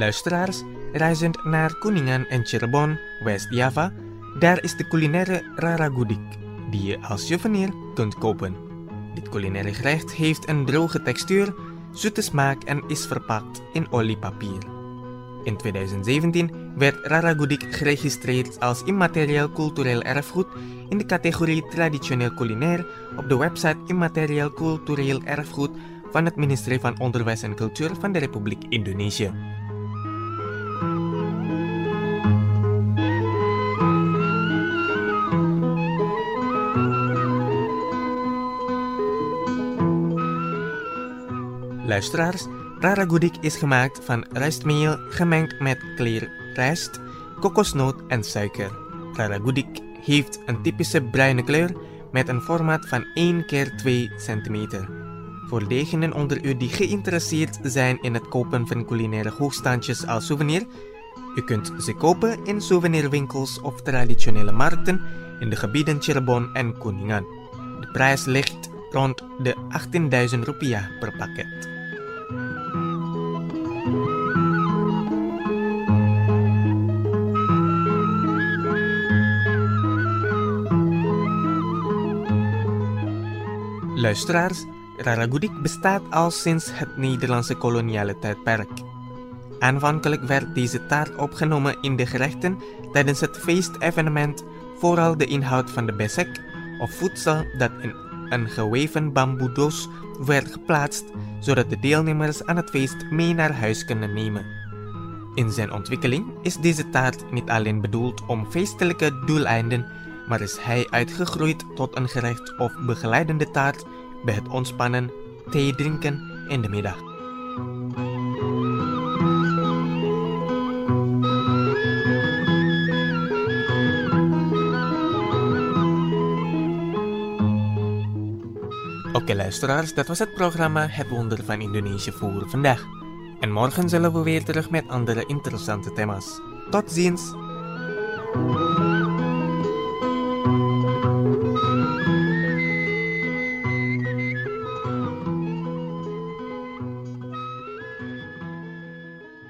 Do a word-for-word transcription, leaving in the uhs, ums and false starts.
Luisteraars, reizend naar Kuningan en Cirebon, West-Java, daar is de culinaire raragudik, die je als souvenir kunt kopen. Dit culinaire gerecht heeft een droge textuur, zoete smaak en is verpakt in oliepapier. In tweeduizend zeventien werd raragudik geregistreerd als immaterieel cultureel erfgoed in de categorie traditioneel culinair op de website Immaterieel Cultureel Erfgoed van het ministerie van Onderwijs en Cultuur van de Republiek Indonesië. Luisteraars, raragudik is gemaakt van rijstmeel gemengd met kleer rijst, kokosnoot en suiker. Raragudik heeft een typische bruine kleur met een formaat van één keer twee centimeter. Voor degenen onder u die geïnteresseerd zijn in het kopen van culinaire hoogstandjes als souvenir, u kunt ze kopen in souvenirwinkels of traditionele markten in de gebieden Cirebon en Kuningan. De prijs ligt rond de achttienduizend rupiah per pakket. Luisteraars, raragudik bestaat al sinds het Nederlandse koloniale tijdperk. Aanvankelijk werd deze taart opgenomen in de gerechten tijdens het feestevenement, vooral de inhoud van de besek of voedsel dat in een geweven bamboedoos werd geplaatst, zodat de deelnemers aan het feest mee naar huis kunnen nemen. In zijn ontwikkeling is deze taart niet alleen bedoeld om feestelijke doeleinden, maar is hij uitgegroeid tot een gerecht of begeleidende taart bij het ontspannen, thee drinken in de middag. Oké okay, luisteraars, dat was het programma Het Wonder van Indonesië voor vandaag. En morgen zullen we weer terug met andere interessante thema's. Tot ziens!